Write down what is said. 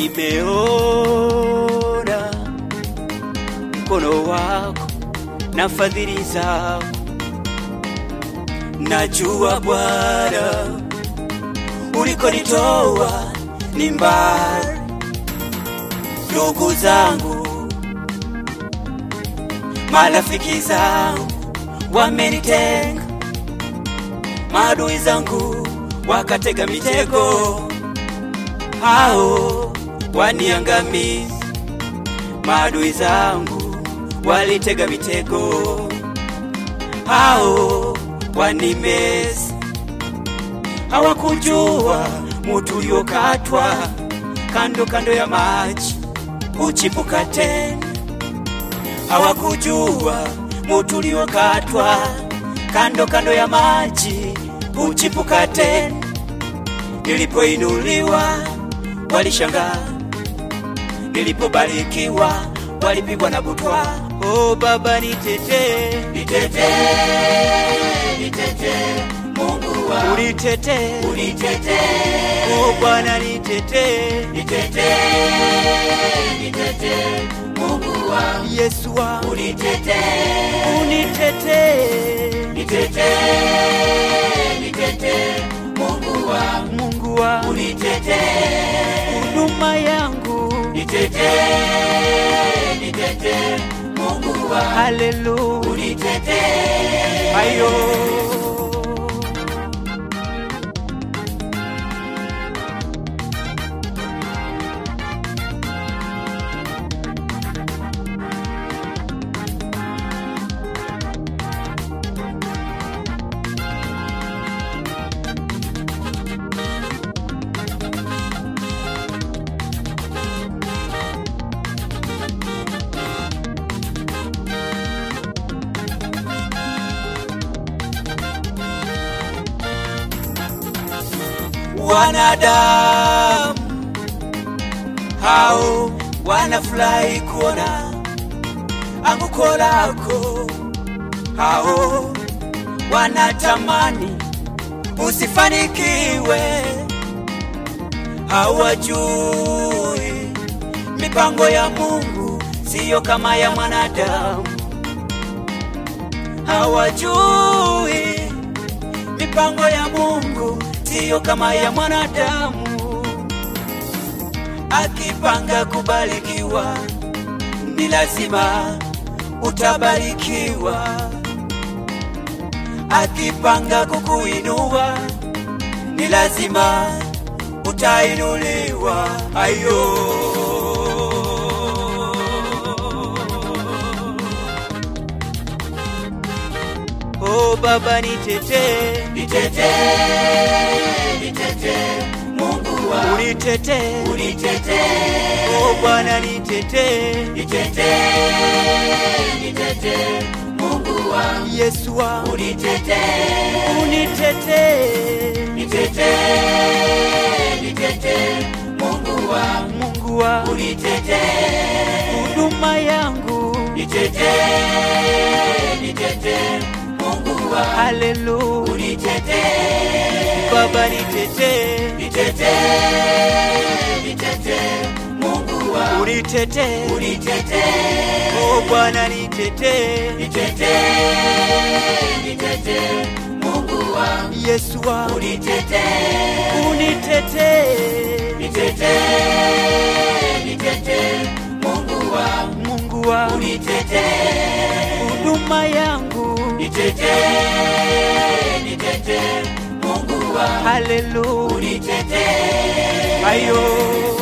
nimeona mkono wako na fadhili zako. Najua Bwana ulikonitoa ni mbali. Ndugu zangu, marafiki zangu wamenitenga, maadui zangu wakatega mitego, hao waniangamiza. Maadui zangu walitega mitego, hao wanimeza. Hawakujua mtu uliokatwa kando kando ya maji uchipuka tena. Hawakujua mtu uliokatwa kando kando ya maji uchipuka tena. Nilipoinuliwa walishangaa, nilipobarikiwa walipigwa na butwa. Oh Baba nitetee, nitetee, nitetee Mungu wangu, unitetee, unitetee. Oh Bwana nitetee, nitetee, nitetee Mungu wangu, Yesu wangu, unitetee, unitetee, nitetee, nitetee Mungu wangu, Mungu wangu, unitetee huduma yangu, nitetee, nitetee Mungu wangu, haleluya, unitetee ayo. Wanadamu hao wanafurahi kuona anguko lako, hao wanatamani usifanikiwe. Hawajui mipango ya Mungu siyo kama ya mwanadamu. Hawajui mipango ya Mungu siyo kama ya mwanadamu. Akipanga kubarikiwa ni lazima utabarikiwa. Akipanga kukuinua ni lazima utainuliwa. Ayo. Oh Baba nitetee, nitetee, nitetee Mungu wangu, unitetee, unitetee. Oh Bwana nitetee, nitetee, nitetee Mungu wangu, Yesu wangu, unitetee, unitetee, nitetee, nitetee Mungu wangu, Mungu wangu, unitetee huduma yangu, nitetee, nitetee Mungu wangu, haleluya, unitetee. Baba nitetee, nitetee, nitetee Mungu wangu, unitetee, unitetee. Oh Bwana nitetee, nitetee, nitetee Mungu wangu, Yesu wangu, unitetee, unitetee, nitetee, nitetee Mungu wangu, Mungu wangu, unitetee huduma yangu, nitetee, nitetee Mungu wangu, haleluya, unitetee ayo.